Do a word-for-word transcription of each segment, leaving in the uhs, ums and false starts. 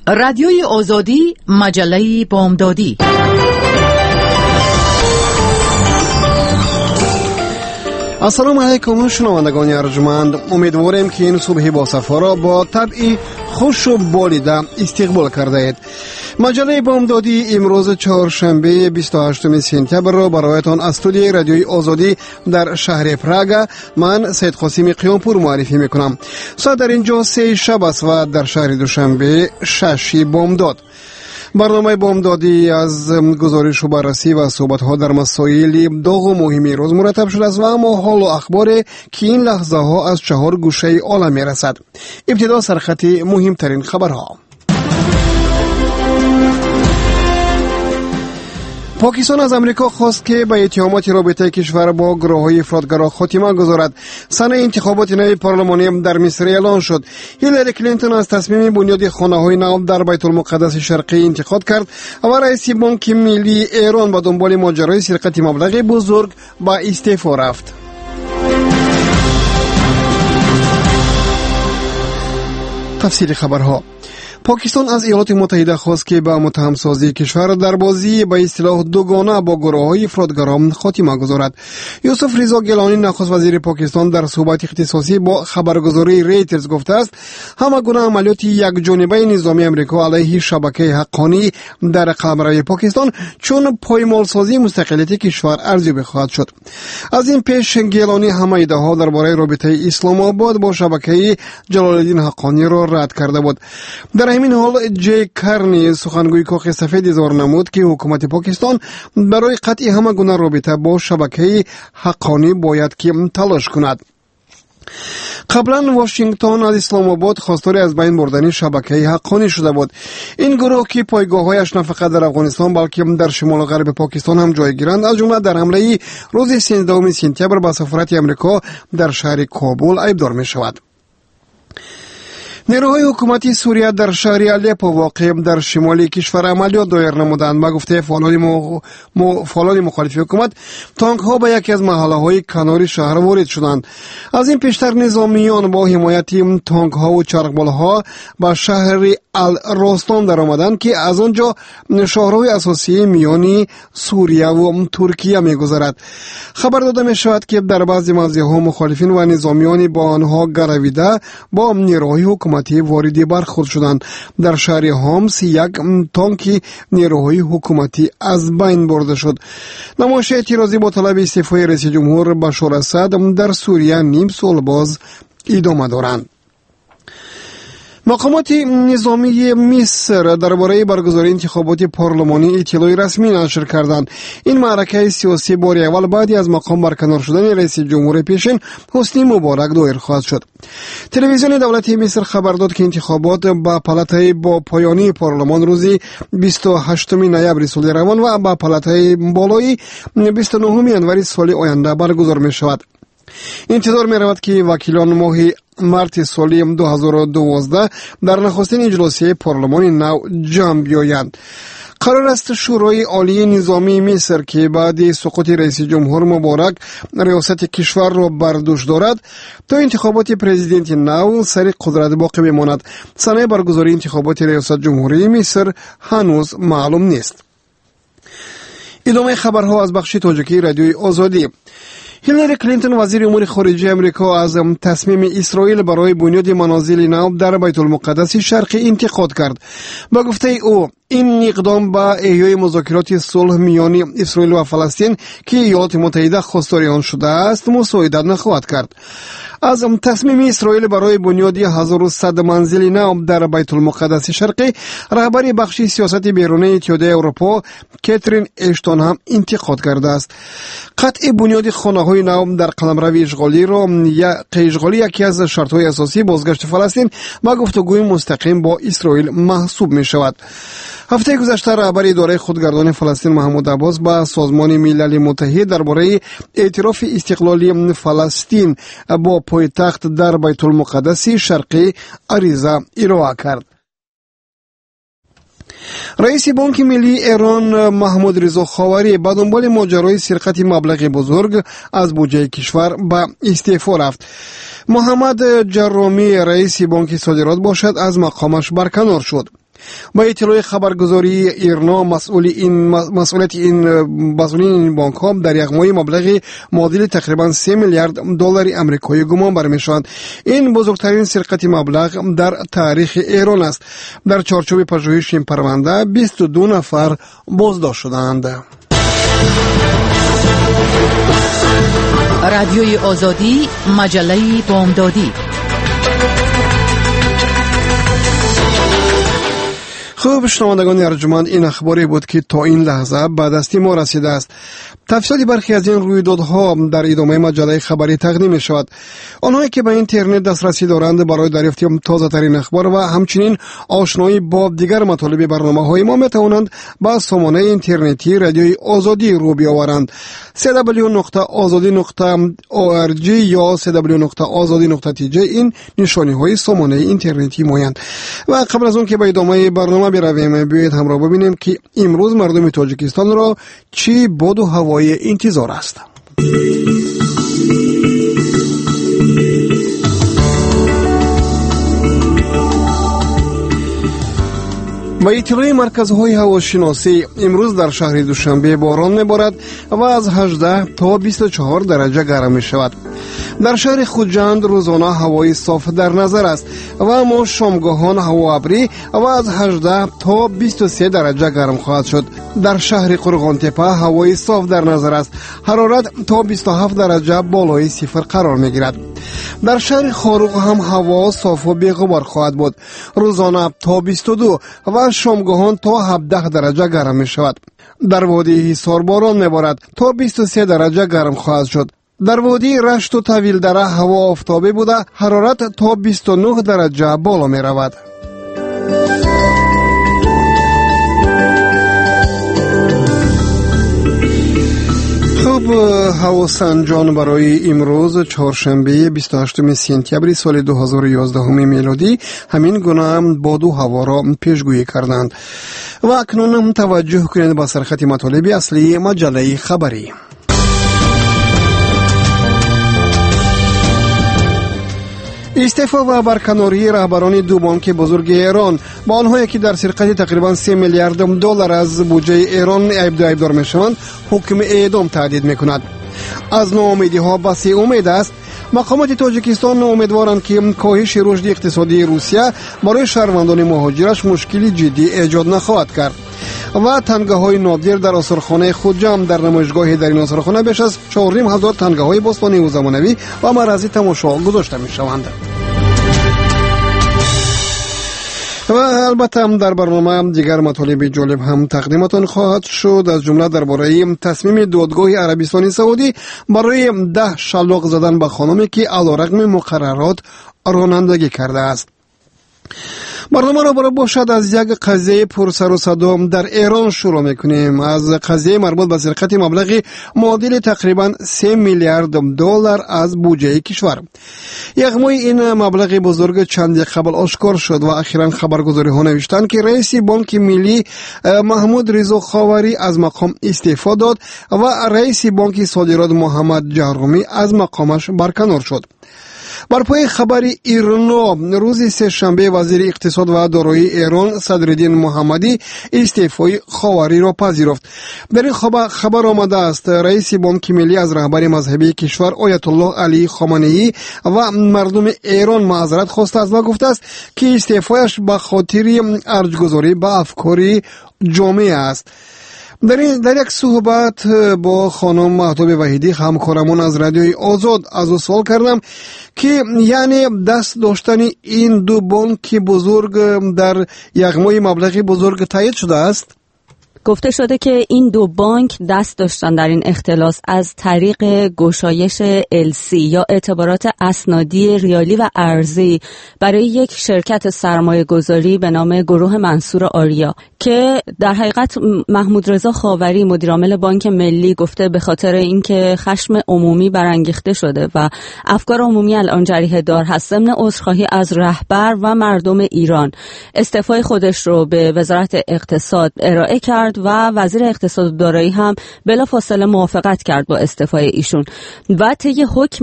رادیوی آزادی، مجله بامدادی. السلام علیکم شنوندگان ارجمند، امیدواریم که این صبح با صفا را با طبعی خوش و بالیده استقبال کرده اید. مجله بامدادی امروز چهارشنبه بیست و هشتم سپتامبر را برایتان از استودیوی رادیوی آزادی در شهر پراگ من سید قاسم قیامپور معرفی میکنم. ساعت در اینجا سه شب است و در شهر دوشنبه شش بامداد. برنامه بامدادی از گزارش و بررسی و صحبت ها در مسائل داغ و مهم روز مرتب شده است و اما حال و اخبار که این لحظه ها از چهار گوشه عالم می رسد. ابتدا سرخط مهمترین خبرها. پاکستان از امریکا خواست که به اتهامات رابطه کشور با گروه‌های افراطگرا خاتمه گذارد. سنه انتخابات نو پارلمانی در مصر اعلان شد. هیلاری کلینتون از تصمیم بنیاد خانه‌های نو در بیت المقدس شرقی انتقاد کرد و رئیس بانک ملی ایران با دنبال ماجرای سرقت مبلغ بزرگ با استعفا رفت. تفصیل خبرها. پاکستان از ایالات متحده خواست که به متهمسازی کشور در بازی به اصطلاح دوگانه با گروه‌های افراطگرا خاتمه گذارد. یوسف رضا گیلانی نخست وزیر پاکستان در صحبت اختصاصی با خبرگزاری ریترز گفته است همه گونه عملیات یکجانبه نظامی امریکا علیه شبکه حقانی در قلمرو پاکستان چون پایمالسازی مستقلیت کشور ارزیابی خواهد شد. از این پیش گیلانی همه ایده‌ها درباره رابطه اسلام آباد با شبکه جلال الدین حقانی را رد کرده بود. در همین حال جی کرنی سخنگوی کاخ سفید اظهار نمود که حکومت پاکستان برای قطع همه گونه رابطه با شبکه حقانی باید که تلاش کند. قبلا واشنگتن از اسلام آباد خواستار از بین بردن شبکه حقانی شده بود. این گروه که پایگاه‌هایش نه فقط در افغانستان بلکه در شمال و غرب پاکستان هم جای گیرند، از جمله در حمله روز سیزدهم سپتامبر به سفارت امریکا در شهر کابل ایبدار می شود. نیروهای حکومتی سوریه در شهر آلیپو واقع در شمالی کشور عملیات دایر نمودند. با گفته فعالان م... م... فعالان مخالف حکومت، تانک ها به یکی از محله های کنار شهر وارد شدند. از این پیشتر نظامیان با حمایت تانک ها و چرخبال ها به شهر الراستان در آمدند که از آنجا شهرهای اساسی میانی سوریه و ترکیه میگذرد. خبر داده می شود که در بعضی موضع ها مخالفین و نظامیان با آنها گرویده با نیروهای حکومتی واردی برخورد شدند. در شهر هامس یک تانک نیروهای حکومتی از بین برده شد. نمایش اعتراضی با طلب استعفای رئیس جمهور بشار اسد در سوریه نیم سال باز ادامه دارند. مقامات نظامی مصر درباره برگزاری انتخابات پارلمانی اطلاعی رسمی نشر کردند. این معرکه سیاسی بار اول بعدی از مقام برکنار شدن رئیس جمهور پیشین حسنی مبارک دایر خواهد شد. تلویزیون دولتی مصر خبر داد که انتخابات با پالاتای با پایانی پارلمان روز بیست و هشتم نوامبر سال روان و با پالاتای بالایی بیست و نهم ژانویه سال آینده برگزار می شود. انتظار می رود که وکیلان ماه مارت سال دو هزار و دوازده در نخستین اجلاس پارلمان نو جمع بیایند. قرار است شورای عالی نظامی مصر که بعد سقوط رئیس جمهور مبارک ریاست کشور را بر دوش دارد تا انتخابات پرزیدنت نو سر قدرت باقی بماند. سنه برگزاری انتخابات ریاست جمهوری مصر هنوز معلوم نیست. ادامه خبرها از بخش تاجیکی رادیوی آزادی. هیلاری کلینتون وزیر امور خارجه امریکا از تصمیم اسرائیل برای بنیاد منازل نو در بیت المقدس شرقی انتقاد کرد. با گفته او این اقدام به احیای مذاکرات صلح میان اسرائیل و فلسطین که ایالات متحده خواستار آن شده است مساعدت نخواهد کرد. از تصمیم اسرائیل برای بنیاد هزار و صد منزل نو در بیت المقدس شرقی رهبری بخش سیاست بیرونی اتحادیه اروپا کاترین اشتون هم انتقاد کرده است. قطع بنیاد خانه‌های نو در قلمرو اشغالی را یا اشغالی یکی از شرط‌های اساسی بازگشت فلسطین با گفتگوی مستقیم با اسرائیل محسوب می شود. هفته گذشته رهبر اداره خودگردان فلسطین محمود عباس با سازمان ملل متحد درباره اعتراف استقلالی فلسطین با پایتخت در بیت المقدس شرقی عریضه ارائه کرد. رئیس بانک ملی ایران محمود رضا خاوری با دنبال ماجرای سرقت مبلغ بزرگ از بودجه کشور به استعفا رفت. محمد جرامی رئیس بانک صادرات باشد از مقامش برکنار شد. با اطلاع خبرگزاری ایرنا مسئول این مسئولیت این مسئولین این بانک ها در یک ماه مبلغ معادل تقریبا سه میلیارد دلار آمریکایی گمان برمی‌شوند. این بزرگترین سرقت مبلغ در تاریخ ایران است. در چارچوب پژوهش این پرونده بیست و دو نفر بازداشت شدند. رادیوی آزادی، مجله بامدادی. خوب شنوندگان ارجمند، این اخباری بود که تا این لحظه به دست ما رسیده است. تفصیل برخی از این رویدادها در ادامه مجله خبری تقدیم می شود. آنهایی که به اینترنت دسترسی دارند برای دریافت تازه ترین اخبار و همچنین آشنایی با دیگر مطالب برنامه های ما می توانند با سامانه اینترنتی رادیوی آزادی رو بیاورند. دبلیو دبلیو دبلیو نقطه آزادی نقطه او ار جی یا دبلیو دبلیو دبلیو نقطه آزادی نقطه تی جی این نشانی های سامانه اینترنتی مایند. و قبل از اون که به ادامه برنامه برویم، بیایید همراه ببینیم که امروز مردم تاجیکستان را چی باد و هوای انتظار است. با اطلاع مرکزهای هواشناسی امروز در شهر دوشنبه باران میبارد و از هجده تا بیست و چهار درجه گرم می شود. در شهر خوجند روزانه هوای صاف در نظر است و اما شامگاهان هوا ابری و از هجده تا بیست و سه درجه گرم خواهد شد. در شهر قرغان تپه هوای صاف در نظر است. حرارت تا بیست و هفت درجه بالای صفر قرار می گیرد. در شهر خاروق هم هوا صاف و بی‌غبار خواهد بود. روزانه تا بیست و دو و شامگاهان تا هفده درجه گرم می شود. در وادی حصار باران می بارد تا بیست و سه درجه گرم خواهد شد. در وادی رشت و طویل دره هوا آفتابی بوده، حرارت تا بیست و نه درجه بالا می رود. خب هواسنجان برای امروز چهارشنبه بیست و هشتم سپتامبر سال دو هزار و یازده میلادی همین گونه هم باد و هوا را پیشگویی کردند. و اکنون هم توجه کنید به سرخط مطالب اصلی مجله خبری. استعفا و برکناری رهبران دو بانک بزرگ ایران با آنهایی که در سرقت تقریبا سه میلیارد دلار از بودجه ایران ایبدار میشوند حکم اعدام تهدید میکند. از ناامیدی ها بسی امید است. مقامات تاجیکستان امیدوارند که کاهش رشد اقتصادی روسیه برای شهروندان مهاجرش مشکلی جدی ایجاد نخواهد کرد. و تنگه های نادر در آثارخانه خوجند در نمایشگاه در این آثارخانه بیش از چهار و نیم هزار تنگه های باستانی و زمانوی و مرضی تماشا گذاشته می شوند. و البته هم در برنامه دیگر مطالب جالب هم تقدیمتان خواهد شد، از جمله درباره تصمیم دادگاه عربستان سعودی برای ده شلاق زدن به خانمی که علیرغم مقررات رانندگی کرده است. برنامه را برای باشد از یک قضیه پرسر و صدا در ایران شروع میکنیم. از قضیه مربوط به سرقت مبلغ معادل تقریبا سه میلیارد دلار از بودجه کشور. یک ماه این مبلغ بزرگ چند قبل آشکار شد و اخیراً خبرگزاری ها نوشتند که رئیس بانک ملی محمود رضا خاوری از مقام استعفا داد و رئیس بانک صادرات محمد جهرومی از مقامش برکنار شد. بر پای خبر ایرنا روز سه شنبه وزیر اقتصاد و دارایی ایران صدرالدین محمدی استعفای خاوری را پذیرفت. در این خبر, خبر آمده است رئیس بانک ملی از رهبر مذهبی کشور آیت الله علی خامنه‌ای و مردم ایران معذرت خواسته است و گفته است که استعفایش به خاطر ارجگذاری به افکار جامعه است. در, در یک صحبت با خانم مهتاب وحیدی همکارمون از رادیوی آزاد از او سوال کردم که یعنی دست داشتن این دو بانک بزرگ در یک ماه مبلغ بزرگ تایید شده است. گفته شده که این دو بانک دست داشتن در این اختلاس از طریق گشایش ال سی یا اعتبارات اسنادی ریالی و ارزی برای یک شرکت سرمایه گذاری به نام گروه منصور آریا که در حقیقت محمود رضا خاوری مدیرعامل بانک ملی گفته به خاطر اینکه خشم عمومی برانگیخته شده و افکار عمومی الان جریحه دار هست، ضمن عذرخواهی از رهبر و مردم ایران استعفای خودش رو به وزارت اقتصاد ارائه کرد و وزیر اقتصاد و دارایی هم بلافاصله موافقت کرد با استعفای ایشون و طی حکمی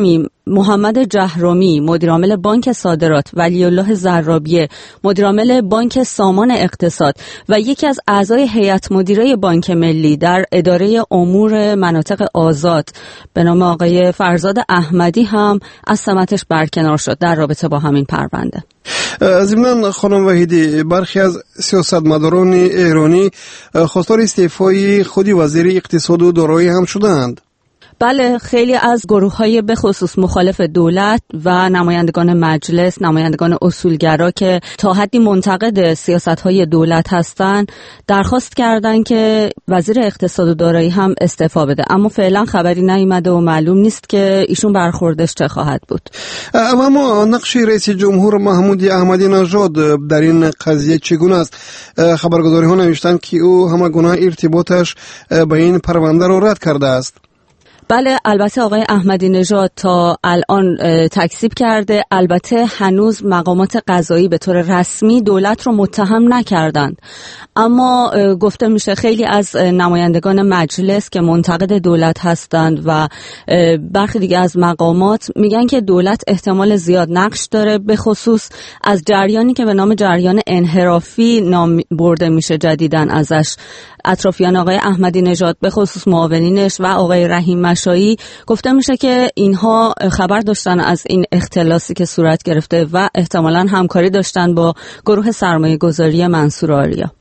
محمد جهرومی مدیرعامل بانک صادرات، ولی الله زرابیه مدیرعامل بانک سامان اقتصاد و یکی از اعضای هیئت مدیره بانک ملی در اداره امور مناطق آزاد به نام آقای فرزاد احمدی هم از سمتش برکنار شد در رابطه با همین پرونده. ضمناً خانم وحیدی، برخی از سیاستمداران ایرانی خواستار استعفای خود وزیر اقتصاد و دارایی هم شدند. بله، خیلی از گروه‌های به خصوص مخالف دولت و نمایندگان مجلس، نمایندگان اصولگرا که تا حدی منتقد سیاست‌های دولت هستند، درخواست کردند که وزیر اقتصاد و دارایی هم استعفا بده، اما فعلا خبری نیامده و معلوم نیست که ایشون برخوردش چه خواهد بود. اما نقش رئیس جمهور محمود احمدی نژاد در این قضیه چگونه است؟ خبرگزاری‌ها نوشتند که او همگونه ارتباطش با این پرونده را رد کرده است. بله، البته آقای احمدی نژاد تا الان تکذیب کرده. البته هنوز مقامات قضایی به طور رسمی دولت رو متهم نکردند، اما گفته میشه خیلی از نمایندگان مجلس که منتقد دولت هستند و برخی دیگه از مقامات میگن که دولت احتمال زیاد نقش داره، به خصوص از جریانی که به نام جریان انحرافی نام برده میشه جدیداً ازش. اطرافیان آقای احمدی نژاد به خصوص معاونینش و آقای رحیم مشایی گفته میشه که اینها خبر داشتن از این اختلاسی که صورت گرفته و احتمالاً همکاری داشتن با گروه سرمایه گذاری منصور آریا.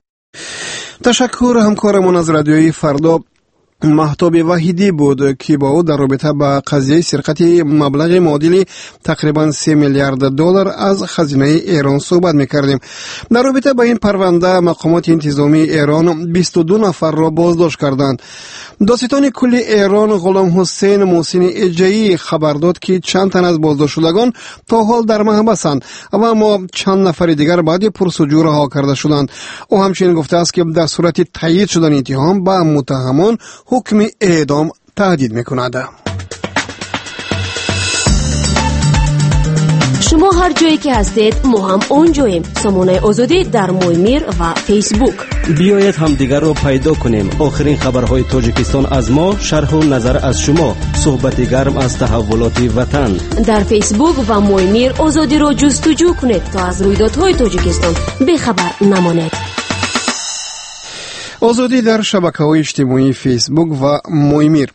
تشکر همکارمون از رادیوی فردا مهتاب وحیدی بود که با او در رابطه با قضیه سرقت مبلغ معادل تقریبا سه میلیارد دلار از خزینه ایران صحبت میکردیم. در رابطه با این پرونده مقامات انتظامی ایران بیست و دو نفر را بازداشت کردند. دادستان کلی ایران غلام حسین محسن اجایی خبر داد که چند تن از بازداشت شدگان تا حال در محبسند و اما چند نفر دیگر بعد پرسجو رها کرده شدند. او همچنین گفته است که در صورت تایید شدن اتهام به متهمان حکم اعدام تهدید میکند. شما هر جایی که هستید ما هم اونجاییم. سامانه آزادی در مویمیر و فیسبوک. بیایید هم دیگر رو پیدا کنیم. آخرین خبرهای تاجیکستان از ما، شرح و نظر از شما، صحبت گرم از تحولات وطن. در فیسبوک و مویمیر آزادی رو جستجو کنید تا از رویدادهای تاجیکستان بخبر نمانید. آزادی در شبکه‌های اجتماعی فیسبوک و مویمیر.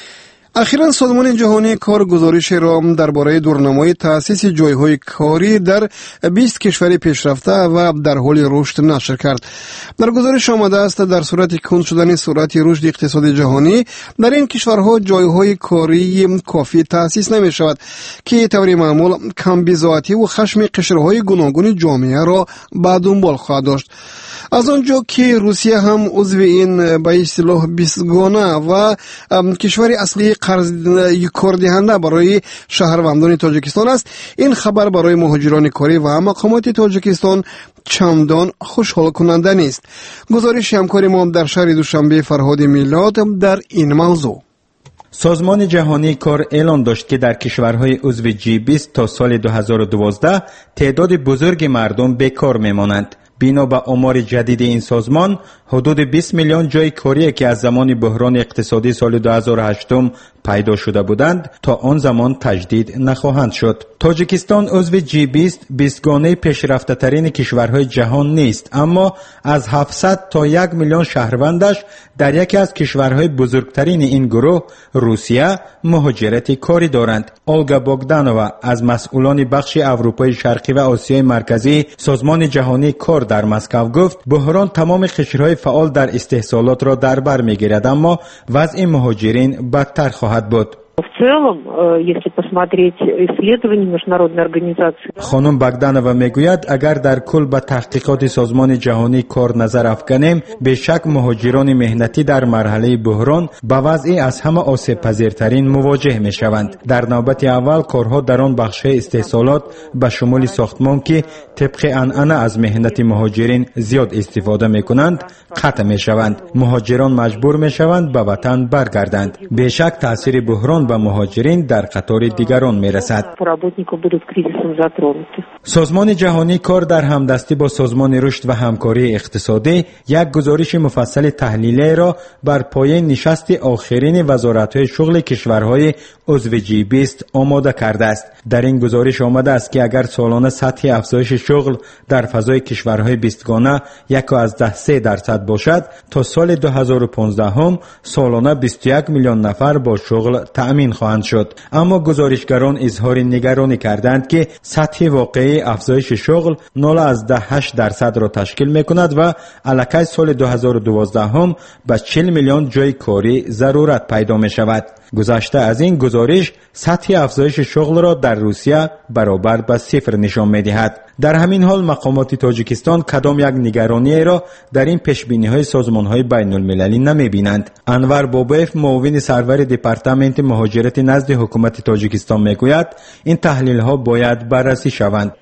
اخیراً سازمان جهانی کار گزارش را درباره دورنمای تأسیس جایهای کاری در بیست کشور پیشرفته و در حال رشد نشر کرد. در گزارش آمده است در صورت کند شدن سرعت رشد اقتصاد جهانی در این کشورها جایهای کاری کافی تأسیس نمی شود که طوری معمول کم بضاعتی و خشم قشرهای گوناگون جامعه را به دنبال خواهد داشت. از آنجا که روسیه هم عضو این به اصطلاح بیستگانه و کشور اصلی قرض کاردهنده برای شهروندان تاجیکستان است، این خبر برای مهاجران کاری و مقامات تاجیکستان چندان خوشحال کننده نیست. گزارش همکار ما در شهر دوشنبه فرهاد میلاد در این موضوع. سازمان جهانی کار اعلام داشت که در کشورهای عضو جی بیست تا سال دو هزار و دوازده تعداد بزرگ مردم بیکار میمانند. بنا به آمار جدید این سازمان، حدود بیست میلیون جای کاری که از زمان بحران اقتصادی سال دو هزار و هشت پیدا شده بودند تا آن زمان تجدید نخواهند شد. تاجیکستان عضو جی بیست بیستگانه پیشرفته ترین کشورهای جهان نیست، اما از هفتصد تا یک میلیون شهروندش در یکی از کشورهای بزرگترین این گروه روسیه مهاجرت کاری دارند. اولگا بوگدانووا از مسئولان بخش اروپای شرقی و آسیای مرکزی سازمان جهانی کار در مسکو گفت بحران تمام قشرهای فعال در استحصالات را در بر میگیرد، اما وضع مهاجرین بدتر خواهد بود. В целом, если посмотреть исследования международной организации. خانم بگدانووا میگوید اگر در کل به تحقیقات سازمان جهانی کار نظر افکنیم، بیشک مهاجران مهنتی در مرحله بحران با وضعی از همه آسیب پذیرترین مواجه می شوند. در نوبت اول کارها در آن بخش استحصالات به شمول ساختمان که طبق عنعنه از مهنت مهاجرین زیاد استفاده می کنند قطع می شوند. مهاجران مجبور می شوند به وطن برگردند. بیشک تاثیر بحران به مهاجرین در قطار دیگران می رسد. سازمان جهانی کار در همدستی با سازمان رشد و همکاری اقتصادی یک گزارش مفصل تحلیلی را بر پایه نشست آخرین وزارت‌های شغل کشورهای عضو جی بیست آماده کرده است. در این گزارش آمده است که اگر سالانه سطح افزایش شغل در فضای کشورهای بیستگانه یک و از ده سه درصد باشد، تا سال دو هزار و پانزده هم سالانه بیست و یک میلیون نفر با شغل تأمین خواهند شد. اما گزارشگران اظهار نگرانی کردند که سطح واقعی افزایش شغل نول از ده هشت درصد را تشکیل می‌کند و الکی سال دو هزار و دوازده هم به چهل میلیون جای کاری ضرورت پیدا می‌شود. گذشته از این گزارش سطح افزایش شغل را در روسیه برابر به صفر نشان می‌دهد. در همین حال مقامات تاجیکستان کدام یک نگرانی را در این پیشبینی‌های سازمان‌های بین‌المللی نمی‌بینند. انور بابایف، معاون سرور دپارتمنت مهاجرت نزد حکومت تاجیکستان میگوید این تحلیل‌ها باید بررسی شوند.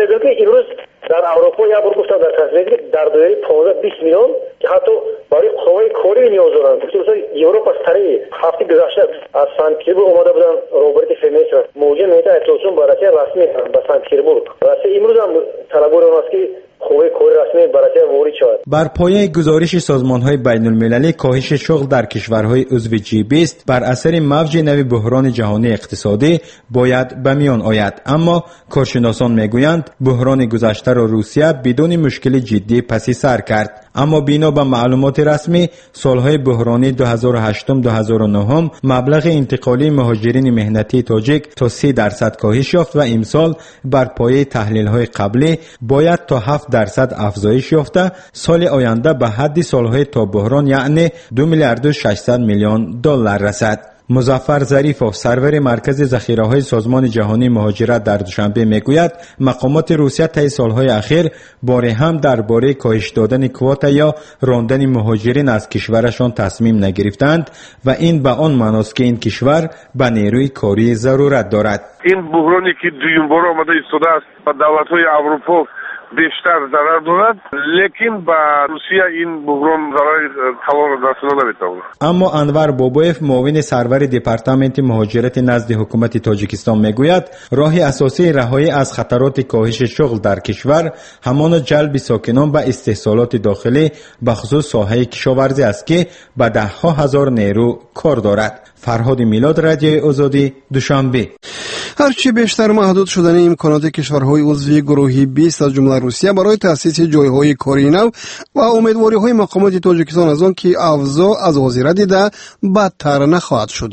در اروپا یا بر گفتم در تصویری که در دوره پانزده بیست میلیون که حتی برای قوای کاری نیاز دارن. مثلا اروپا سری هفته گذشته از سنت پترزبورگ اومده بودن روبرت فیمیس موجه میتا اطلاعاتشون برای رسمی به سنت پترزبورگ. واسه امروز هم طلبور اوناست که قوای کاری رسمی برای وارد شود. بر پایه گزارش سازمان‌های بین‌المللی کاهش شغل در کشورهای عضو جی بیست بر اثر موج نوی بحران جهانی اقتصادی باید به میان آید، اما کارشناسان میگویند بحران گذشته را روسیه بدون مشکل جدی پس سر کرد. اما بنا به معلومات رسمی سالهای بحرانی دو هزار و هشت دو هزار و نه مبلغ انتقالی مهاجرین مهنتی تاجیک تا سی درصد کاهش یافت و امسال بر پایه تحلیل‌های قبلی باید تا هفت درصد افزایش یافته سال آینده به حد سالهای تا بحران یعنی دو میلیارد و ششصد میلیون دلار رسد. مظفر ظریفوف، سرور مرکز ذخیره‌های سازمان جهانی مهاجرت در دوشنبه میگوید مقامات روسیه طی سالهای اخیر باره هم درباره کاهش دادن کوتا یا راندن مهاجرین از کشورشان تصمیم نگرفتند و این به آن معناست که این کشور به نیروی کاری ضرورت دارد. این بحرانی که دویم بار آمده ایستاده است و دولت‌های اروپا بیشتر ضرر دارد، لیکن با روسیه این بحران ضرر تمام رسانده نمیتواند. اما انور بابایف، معاون سرور دپارتمنت مهاجرت نزد حکومت تاجیکستان میگوید راه اساسی رهایی از خطرات کاهش شغل در کشور همان جلب ساکنان به استحصالات داخلی به خصوص ساحه کشاورزی است که به ده ها هزار نیرو کار دارد. فرهاد میلاد، رادیوی آزادی، دوشنبه. هرچی بیشتر محدود شدن امکانات کشورهای عضو گروه بیست از جمله روسیه برای تأسیس جایهای کاری نو و امیدواری‌های مقامات تاجیکستان از آن که اوضاع از حاضر دیده بدتر نخواهد شد.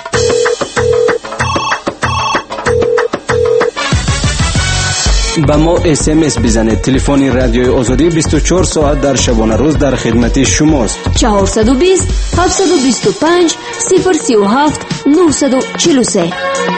با ما اس ام اس بزنید. تلفن رادیوی آزادی بیست و چهار ساعت در شبانه روز در خدمت شماست. چهارصد و بیست هفتصد و بیست و پنج صفر سی و هفت نهصد و چهل و سه.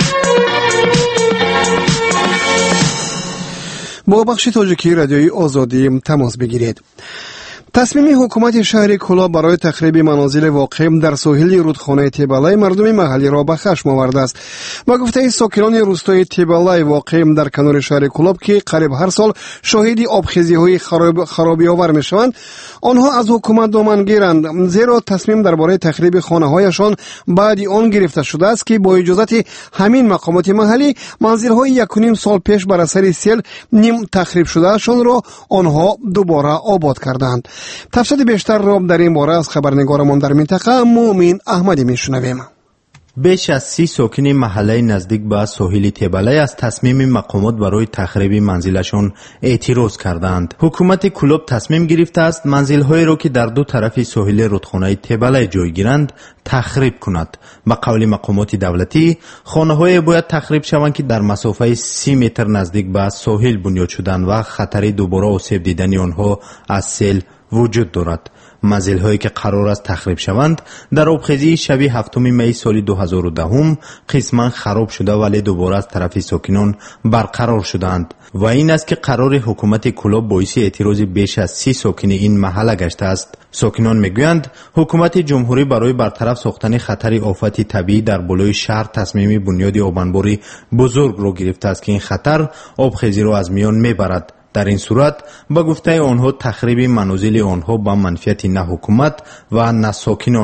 با بخش تاجیکی رادیوی آزادی تماس بگیرید. تصمیم حکومت شهر کولا برای تخریب منازل واقع در ساحل رودخانه تیبالای مردم محلی را به خشم آورده است. با گفته ساکنان روستای تیبالای واقع در کنار شهر کولاب که قریب هر سال شاهد آبخیزی‌های خراب خرابی آور می‌شوند، آنها از حکومت دامن گیرند، زیرا تصمیم درباره تخریب خانه‌هایشان بعد آن گرفته شده است که با اجازت همین مقامات محلی منزل‌های یک و نیم سال پیش بر اثر سیل نیم تخریب شدهشان را آنها دوباره آباد کردند. تفصیل بیشتر را در این باره از خبرنگارمان در منطقه مومن احمدی میشنویم. بیش از سی ساکن محله نزدیک به ساحل تیبالای از تصمیم مقامات برای تخریب منزلشان اعتراض کردند. حکومت کلوب تصمیم گرفته است منزل‌هایی را که در دو طرف ساحل رودخانه تیبالای جای گیرند تخریب کند. به قول مقامات دولتی خانه‌های باید تخریب شوند که در مسافه سی متر نزدیک به ساحل بنیاد شدند و خطر دوباره آسیب دیدن آنها از سیل وجود دارد. منزل‌هایی که قرار است تخریب شوند در آبخیزی شب هفتم می سال دو هزار و ده قسما خراب شده ولی دوباره از طرف ساکنان برقرار شدند و این است که قرار حکومت کلوب باعث اعتراض بیش از سی ساکن این محله گشته است. ساکنان میگویند حکومت جمهوری برای برطرف ساختن خطر آفت طبیعی در بالای شهر تصمیم بنیاد آبانباری بزرگ را گرفته است که این خطر آبخیزی را از میان میبرد. در این صورت با گفته آنها تخریب منازل آنها با منفعت نه حکومت و نه ساکنان است.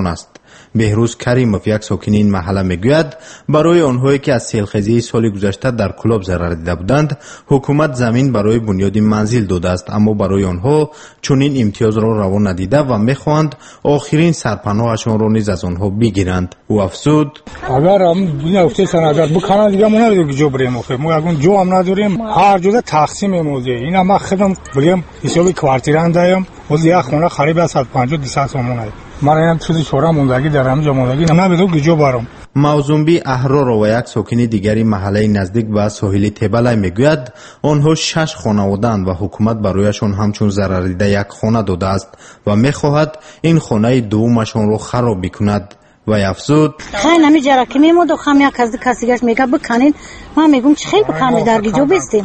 بهروز کریموف یک ساکن این محله میگوید برای آنهایی که از سیلخیزی سال گذشته در کلوب ضرر دیده بودند حکومت زمین برای بنیاد منزل داده است، اما برای آنها چنین امتیاز را روا ندیده و میخواهند آخرین سرپناهشان را نیز از آنها بگیرند. او افزود اگر هم دنیا افته سنجات بکنن دیگه ما نداریم جو بریم آخه ما اگه جو هم نداریم هر جوده تقسیم موزه اینا ما خودم بریم حسابی کوارتیران دایم موزه یک خونه خرید از صد و پنجاه دویست سومون است. من هم چیزی چورا موندگی در همجا موندگی نمیدونم که جو برم. موزومبی احرار و یک ساکن دیگری محله نزدیک به ساحل تبلای میگوید آنها شش خانواده‌اند و حکومت برایشان همچون ضرر دیده یک خانه داده است و میخواهد این خانه دومشان را خراب بکند. و افزود خیلی نمی جرا که میمود و خم یک از کسیگش میگه بکنین ما میگم چه خیلی بکنین درگی جو بستیم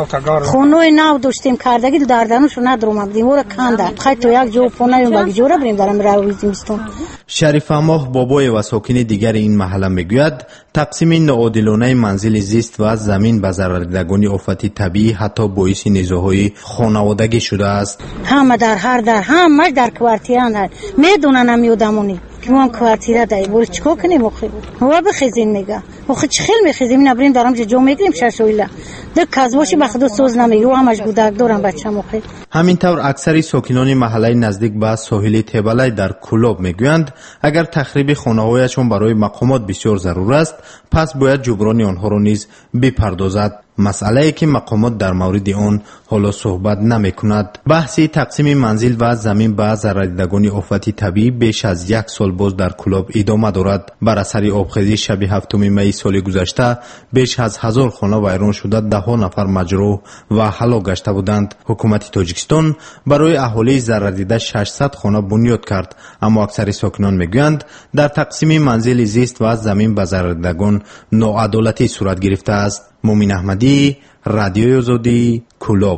خونوی نو داشتیم کردگی دو دردنوشو ندروم ابدیم او را کندن خیلی تو یک جو پونه بگی جو را بریم درم رویزیم بستون. شریف اماه بابای و ساکن دیگر این محله میگوید تقسیم ناعادلانه منزل زیست و زمین به ضرر دیدگان آفت طبیعی حتی باعث نزاع‌های خانوادگی شده است. همه در هر در همه در کوارتیران هست میدونن همیودمونی که ما هم کوارتیره داریم بوری چکو کنیم اخی و بخیزین میگه اخی چه خیل میخیزیم نبریم دارم جو میگریم ششویله در کذباشی بخدو سوز نمیگه و همش بودک دارم بچه مخی. همینطور اکثری ساکنان محله نزدیک به ساحل تبلای در کلوب میگویند اگر تخریب خانه‌هایشان برای مقامات بسیار ضرور است پس باید جبران آنها را نیز بپردازد. مسئله ای که مقامات در مورد آن حالا صحبت نمی کند. بحثی تقسیم منزل و زمین به ضرر دیدگان آفت طبیعی بیش از یک سال باز در کلوب ادامه دارد. بر اثر آبخیزی شب هفتم می سال گذشته بیش از هزار خانه ویران شده، ده ها نفر مجروح و هلاک گشته بودند. حکومت تاجیکستان برای اهالی ضرر دیده ششصد خانه بنیاد کرد، اما اکثر ساکنان میگویند در تقسیم منزل زیست و زمین به ضرر دیدگان ناعدالتی صورت گرفته است. مومین احمدی، رادیوی آزادی، کلوب.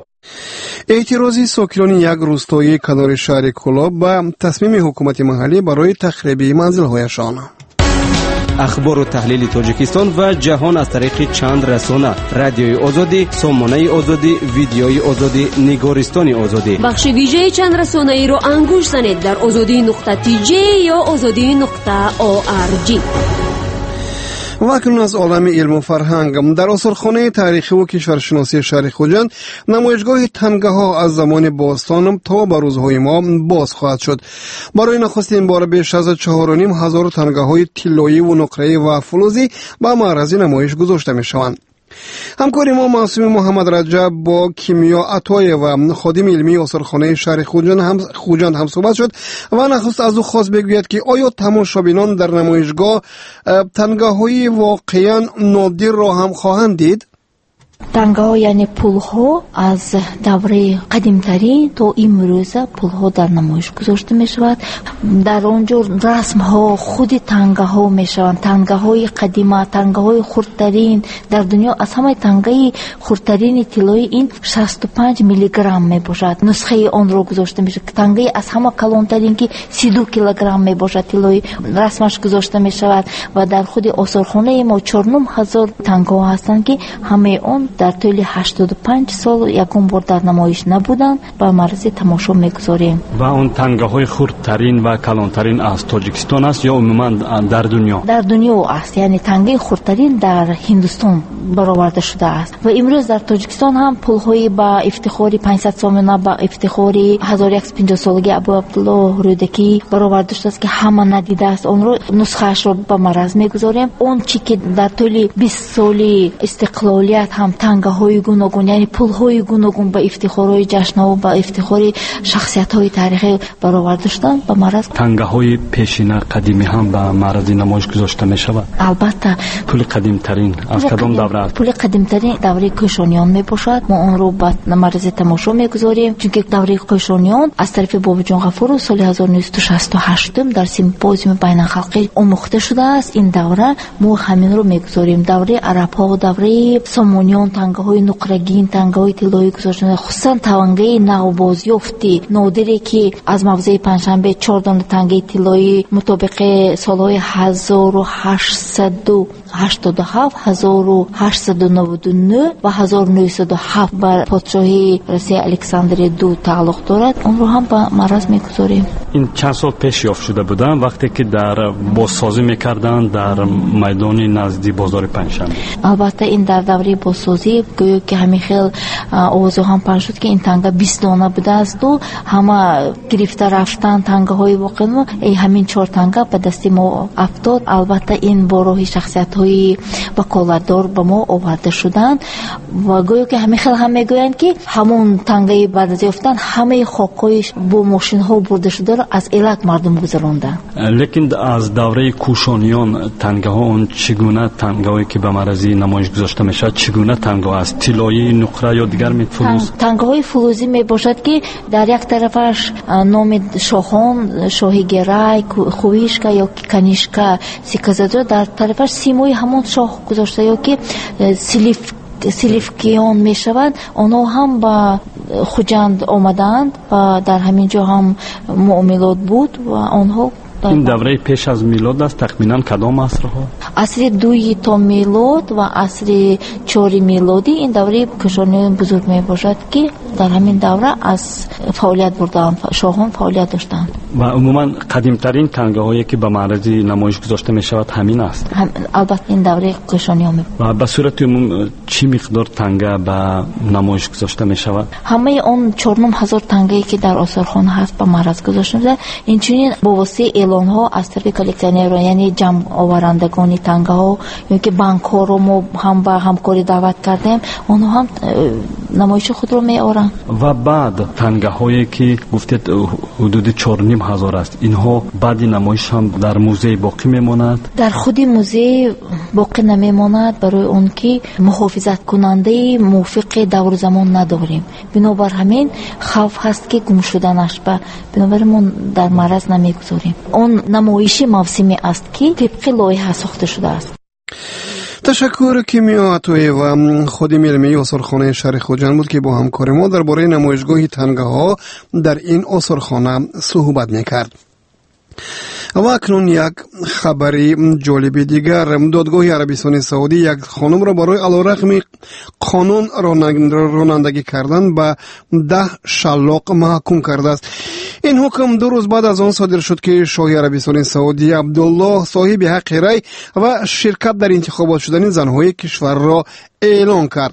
اعتراضی ساکنان یک روستایی کنار شهر کلوب به تصمیم حکومت محلی برای تخریب منزل‌هایشان. اخبار و تحلیل تاجیکستان و جهان از طریق چند رسانه: رادیوی آزادی، سامانه آزادی، ویدیوی آزادی، نگارستان آزادی. بخش ویژه چند رسانه ای رو انگوش زنید در آزادی نقطه تی جی یا آزادی نقطه او آر جی. و اکنون از عالم علم و فرهنگ. در آثارخانه تاریخی و کشورشناسی شهر خوجند نمایشگاه تنگه ها از زمان باستان تا به روزهای ما باز خواهد شد. برای نخستین بار بیش از چهار و نیم هزار تنگه های طلایی و نقره‌ای و فلزی به معرض نمایش گذاشته می شوند. همکار ما معصوم محمد رجب با کیمیا عطای و خادم علمی آثارخانه شهر خوجند هم خوجند هم صحبت شد و نخست از او خواست بگوید که آیا تماشابینان در نمایشگاه تنگه‌های واقعاً نادر را هم خواهند دید؟ تنگه‌ها یعنی پول‌ها از دوره قدیم‌ترین تا امروز پول‌ها در نمایش گذاشته می‌شود. در آنجا رسم‌ها خود تنگه‌ها می‌شوند. تنگه‌های قدیمی، تنگه‌های خردترین در دنیا. از همه تنگه خردترین طلایی این شصت و پنج میلی گرم میباشد. نسخه آن را گذاشته میشه. تنگه از همه کلانترین که سی و دو کیلوگرم میباشد طلایی رسمش گذاشته میشود و در خود آثارخانه ما چهار و نیم هزار تنگه‌ها هستند که همه آن در طول هشتاد و پنج سال یکم بار در نمایش نبودند و معرض تماشا میگذاریم. و اون تنگه های خردترین و کلانترین از تاجیکستان است یا عموما در دنیا؟ در دنیا است، یعنی تنگه خردترین در هندوستان برآورده شده است و امروز در تاجیکستان هم پول‌های با افتخار پانصد سامانه با افتخار هزار و صد و پنجاه سالگی ابو عبدالله رودکی برآورده شده است که همه ندیده است. اون رو نسخه‌اش رو به معرض میگذاریم. اون چی که در طول بیست سال استقلالیت هم تنگه‌های گوناگون یعنی پول‌های گوناگون با افتخارهای جشن‌ها و با افتخار شخصیت‌های تاریخی برآورده شدن به معرض. تنگه‌های پیشینه قدیمی هم به معرض نمایش گذاشته می‌شود. البته پول قدیم‌ترین از کدام دوره است؟ پول قدیم‌ترین دوره کوشانیان میباشد. ما اون رو به معرض تماشا میگذاریم چون دوره کوشانیان از طرف بابا جان غفور سال هزار و نهصد و شصت و هشت در سیمپوزیوم بین‌المللی آموخته شده است. این دوره ما همین رو میگذاریم. دوره عرب‌ها و دوره سامانیان تنگه‌های نقره‌گین، تنگه‌های طلایی گذاشتن، خصوصا تنگه نو بازیافتی نادری که از موضع پنجشنبه چهار دانه تنگه طلایی مطابق سال‌های هزار و هشتصد و هشتاد و هفت هزار و هشتصد و نود و نه و هزار و نهصد و هفت بر پادشاهی روسیه الکساندر دو تعلق دارد. اون رو هم به مرز میگذاریم. این چند سال پیش یافت شده بودن وقتی که در بازسازی میکردن در میدان نزدیک بازار پنجشنبه. البته این در دوره بازسازی گویا که همین خیل آوازو هم پخش شد که این تنگه بیست دانه بوده است و همه گرفته رفتن تنگه های واقع ما همین چهار تنگه به دست ما افتاد. البته این باره شخصیت های وکالتدار به ما آورده شدن و گویا که همین خیل هم میگویند که همون تنگه بعد از یافتن همه خاکایش با ماشین ها برده شده را از علت مردم گذراندن. لیکن از دوره کوشانیان تنگه ها اون چگونه تنگه هایی که به مرزی نمایش گذاشته میشه چگونه تنگه است؟ طلایی، نقره یا دیگر می فلوز؟ تنگه های فلوزی می باشد که در یک طرفش نام شاهان، شاهی گرای، خویشکا یا کنیشکا سیکازاده، در طرفش سیموی همون شاه گذاشته یا که سلیف سلیفکیان می شود. آنها هم با خوجند آمدند و در همین جا هم معاملات بود و آنها این دوره پیش از میلاد است تقریبا کدام عصرها؟ عصر دوی تا میلاد و عصر چهار میلادی این دوره کشانی بزرگ می باشد که در همین دوره از فعالیت بردن شاهان فعالیت داشتند و عموما قدیمترین تنگه هایی که به معرض نمایش گذاشته می شود همین است. هم البته این دوره کشانی ها می و به صورت عموم چی مقدار تنگه به نمایش گذاشته می شود؟ همه اون چهارده هزار تنگه که در آثارخانه هست به معرض گذاشته می شود. این چنین با واسطه اعلان ها از طرف کلکسیونرها یعنی جمع آورندگان تنگه ها یا که بانک ها رو ما هم با همکاری دعوت کردیم اونها هم نمایش خود رو می آورند. و بعد تنگه هایی که گفتید حدود چهار و نیم هزار است اینها بعد نمایش هم در موزه باقی میماند؟ در خود موزه باقی نمیماند برای اون که محافظت کننده موافق دور زمان نداریم. بنابر همین خوف هست که گم شدنش به بنابر ما در معرض نمیگذاریم. اون نمایش موسمی است که طبق لایحه ساخته شده است. تشکر کیمیا عطویی و خودی علمی آثارخانه شهر خوجند بود که با همکار ما درباره نمایشگاه تنگه ها در این آثارخانه صحبت میکرد. و اکنون یک خبری جالب دیگر. دادگاه عربستان سعودی یک خانم را برای علیرغم قانون رانندگی کردن به ده شلاق محکوم کرده است. این حکم دو روز بعد از آن صادر شد که شاه عربستان سعودی عبدالله صاحب حق رای و شرکت در انتخابات شدن زنهای کشور را اعلان کرد.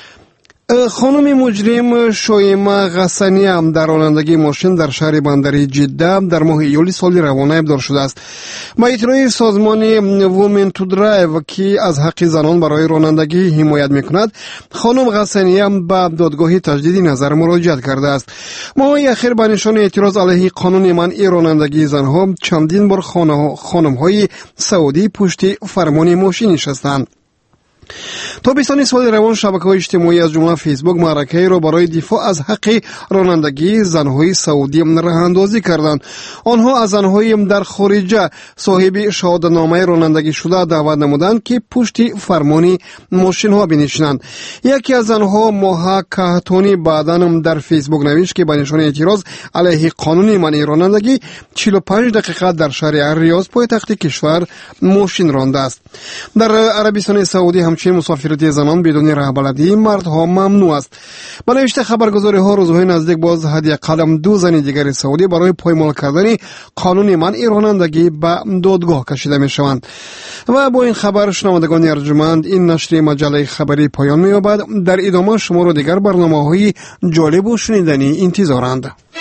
خانم مجرم شایمه غسانی هم در رانندگی ماشین در شهر بندری جده در ماه ایول سال روان ابدار شده است. با اطلاع سازمان وومن تو درایو که از حق زنان برای رانندگی حمایت میکند، خانم غسانی هم به دادگاه تجدید نظر مراجعت کرده است. ماه اخیر به نشان اعتراض علیه قانون منع رانندگی زنها چندین بار خانم های سعودی پشت فرمان ماشین نشستند. تابستان سال روان شبکه‌های اجتماعی از جمله فیسبوک معرکه‌ای را برای دفاع از حق رانندگی زنهای سعودی راه‌اندازی کردند. آنها از زنهای در خارج صاحب شهادتنامه رانندگی شده دعوت نمودند که پشت فرمان ماشین ها بنشینند. یکی از زنها ماها کهتانی بعداً در فیسبوک نوشت که به نشان اعتراض علیه قانون منع رانندگی چهل و پنج دقیقه در شهر ریاض پایتخت کشور ماشین رانده است. در عربستان سعودی همچنین مسافرتی زنان بدون رهبردی مردها ممنوع است. به نوشته خبرگزاری ها روزهای نزدیک باز حداقل دو زن دیگر سعودی برای پایمال کردن قانون منع رانندگی به دادگاه کشیده می شوند. و با این خبر شنوندگان ارجمند این نشر مجله خبری پایان می یابد. در ادامه شما را دیگر برنامه‌های جالب و شنیدنی انتظارند.